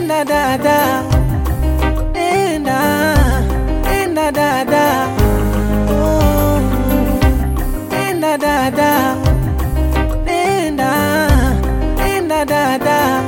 Enda dada, enda dada, oh, enda dada, enda dada.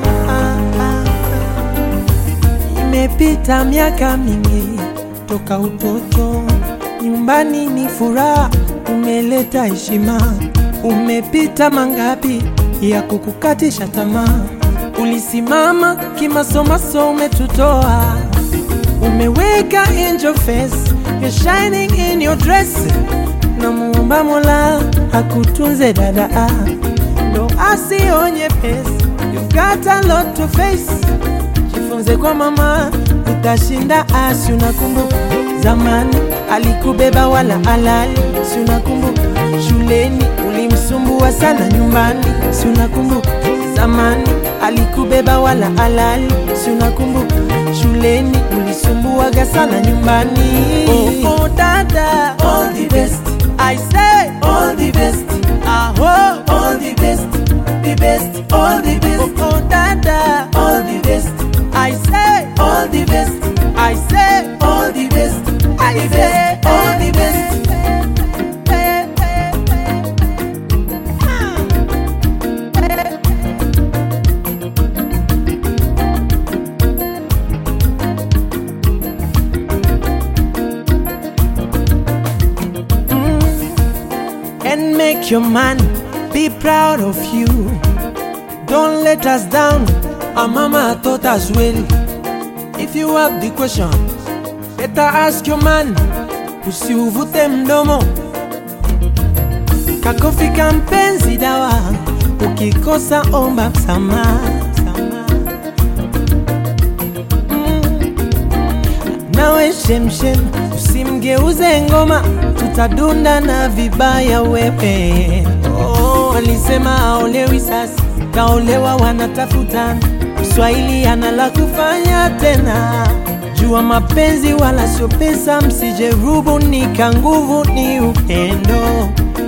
Imepita miaka mingi toka utoto, nyumbani ni furaha, umeleta heshima. Umepita mangapi ya kukukatisha tamaa, ulisimama kimasomaso umetutoa. Umeweka angel face, you're shining in your dress. Namuomba Mola akutunze dada, ndo asionye pesa. You've got a lot to face, jifunze kwa mama, utashinda. Si unakumbuka zamani alikubeba wala alali? Si unakumbuka shuleni ulimsumbua sana nyumbani? Si unakumbuka zamani alikubeba wala alali? Si unakumbuka shuleni ulisumbuaga sana nyumbani? Oh dada, all the best, I say all the best. All the best, the best, all the best. Oh dada, all the best, I say all the best, I say all the best, I say all the best. And make your man be proud of you. Don't let us down, our mama taught us well. If you have the question, better ask your man. Usiuvute mdomo, kakofi kampenzi dawa, ukikosa omba msamaha. Nawe shemshem, usimgeuze ngoma, tutadunda na vibaya wewe. Walisema haolewi sasa, kaolewa wanatafutana. Swahili anala kufanya tena, jua mapenzi wala sio pesa, msije rubunika, nguvu ni upendo.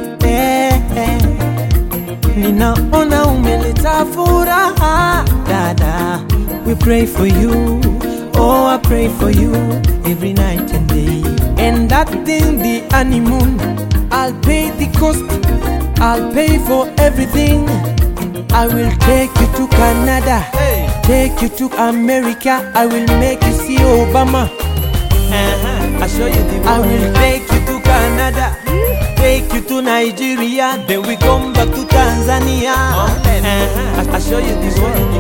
Ninaona umeleta furaha dada, we pray for you. Oh, I pray for you every night and day. And that thing, the honeymoon, I'll pay the cost, I'll pay for everything. I will take you to Canada, take you to America. I will make you see Obama. I'll show you the world. I will take you to Canada, take you to Nigeria, then we come back to Tanzania. I'll show you the world.